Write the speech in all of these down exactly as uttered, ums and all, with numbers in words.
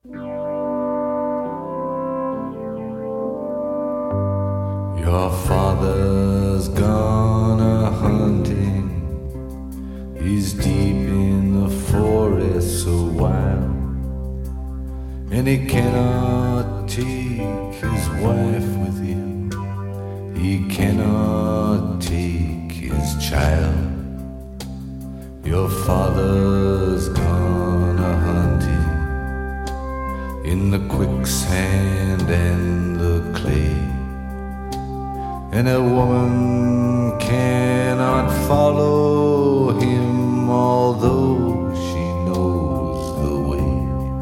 Your father's gone a-hunting. He's deep in the forest so wild, and he cannot take his wife with him. He cannot take his child. Your father's gone a-hunting in the quicksand and the clay, and a woman cannot follow him, although she knows the way.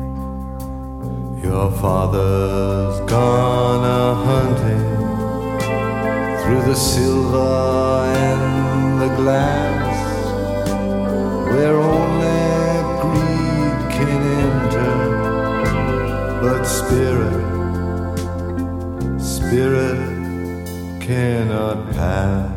Your father's gone a-hunting through the silver and the glass, where only greed can enter, but spirit, spirit cannot pass.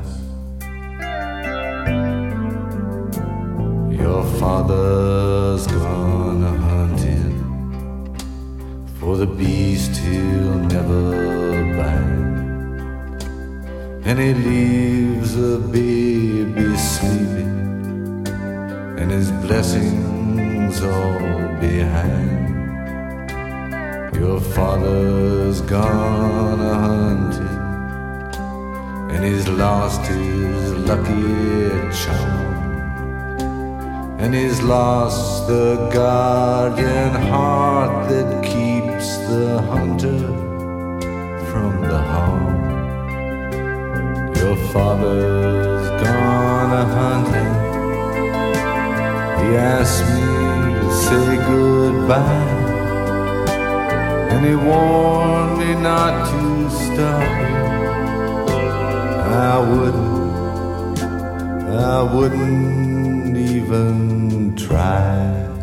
Your father's gone a-hunting for the beast he'll never bind, and he leaves a baby sleeping and his blessings all behind. Your father's gone a-hunting, and he's lost his lucky charm, and he's lost the guardian heart that keeps the hunter from the harm. Your father's gone a-hunting. He asked me to say goodbye, and he warned me not to stop him. I wouldn't, I wouldn't even try.